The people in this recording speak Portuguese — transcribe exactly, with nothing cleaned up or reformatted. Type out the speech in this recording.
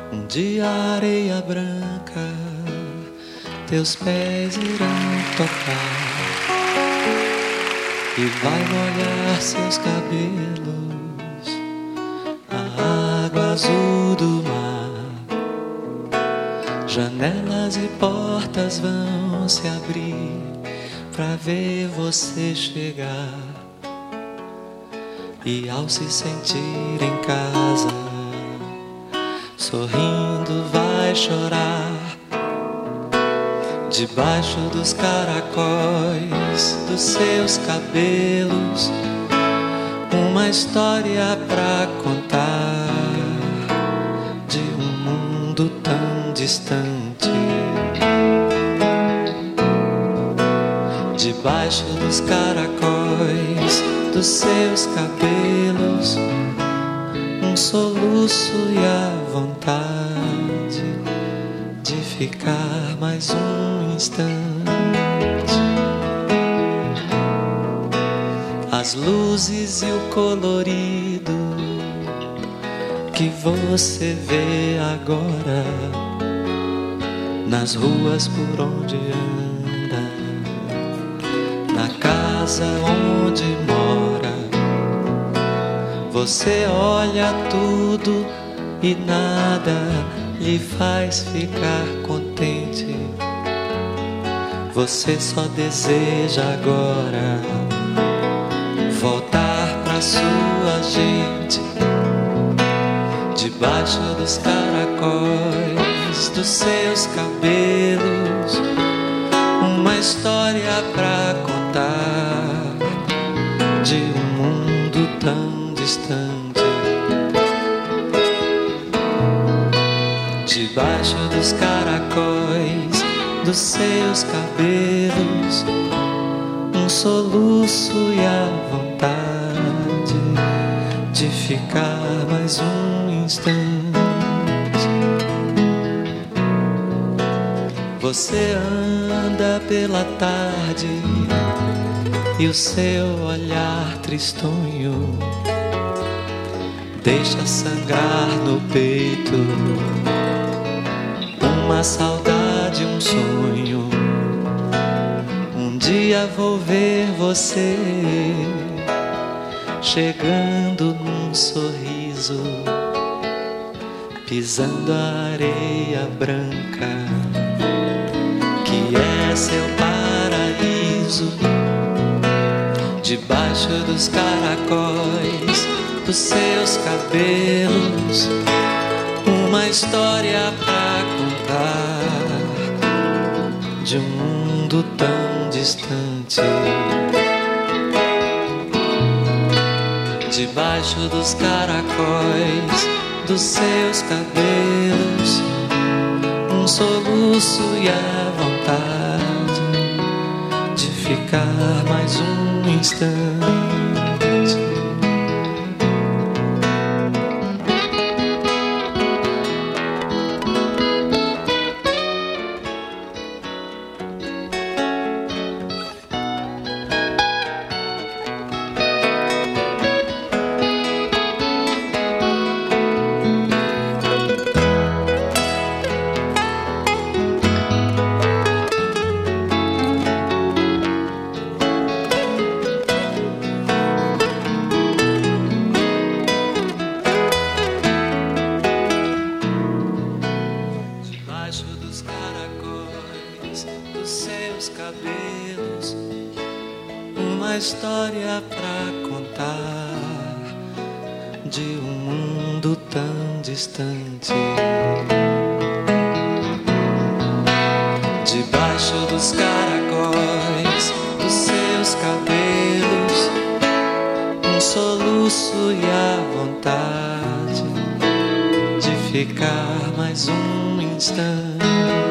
Um dia a areia branca teus pés irão tocar e vai molhar seus cabelos, a água azul do mar. Janelas e portas vão se abrir pra ver você chegar, e ao se sentir em casa, sorrindo vai chorar. Debaixo dos caracóis dos seus cabelos, uma história pra contar de um mundo tão distante. Debaixo dos caracóis dos seus cabelos, um soluço e a vontade de ficar mais um instante. As luzes e o colorido que você vê agora nas ruas por onde anda, na casa onde mora. Você olha tudo e nada lhe faz ficar contente. Você só deseja agora voltar pra sua gente. Debaixo dos caracóis dos seus cabelos, uma história pra contar de um mundo tão distante. Debaixo dos caracóis dos seus cabelos, um soluço e a vontade de ficar mais um instante. Você anda pela tarde e o seu olhar tristonho deixa sangrar no peito uma saudade, um sonho. Um dia vou ver você chegando num sorriso, pisando a areia branca que é seu paraíso. Debaixo dos caracóis dos seus cabelos, uma história pra contar de um mundo tão distante. Debaixo dos caracóis dos seus cabelos, um soluço e a vontade de ficar mais um instante. Cabelos, uma história pra contar de um mundo tão distante. Debaixo dos caracóis dos seus cabelos, um soluço e a vontade de ficar mais um instante.